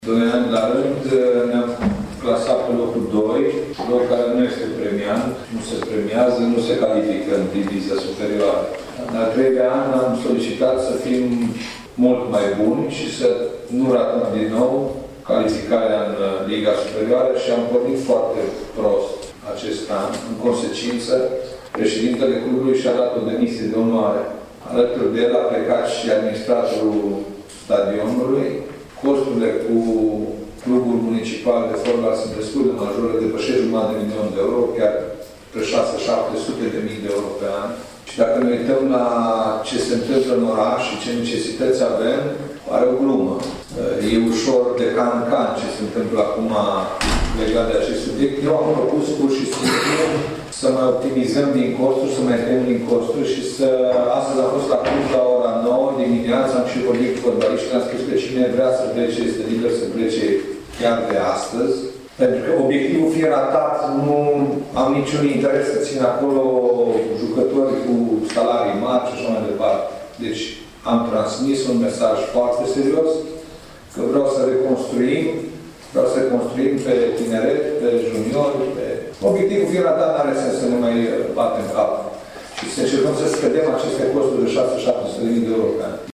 2 ani la rând ne-am clasat pe locul 2, loc care nu este premiant, nu se premiază, nu se califică în divizia superioară. În al 3-lea an am solicitat să fim mult mai buni și să nu ratăm din nou calificarea în Liga Superioară și am pornit foarte prost acest an. În consecință, președintele clubului și-a dat o demisie de onoare. Alături de el a plecat și administratorul stadionului. Costurile cu clubul municipal de fotbal sunt destul de majore, depășesc $500.000 de euro, chiar pe 600-700.000 de euro pe an. Și dacă ne uităm la ce se întâmplă în oraș și ce necesități avem, are o glumă. E ușor de can ce se întâmplă acum legat de acest subiect. Eu am propus pur și simplu să mai optimizăm din costuri, să mai tăiem din costuri și să... Astăzi am fost la club la ora 9 dimineața, am și vorbit cu fotbaliștii, am spus că cine vrea să plece este liber să plece chiar de astăzi. Pentru că obiectivul fiind ratat, nu am niciun interes să țin acolo jucători cu salarii mari și așa mai departe. Deci am transmis un mesaj foarte serios că vreau să reconstruim, pe tineret, pe juniori, pe... Obiectivul fiind ratat, n-are sens să ne mai batem cap și să încercăm să scădem aceste costuri de 600-700.000 de euro pe an.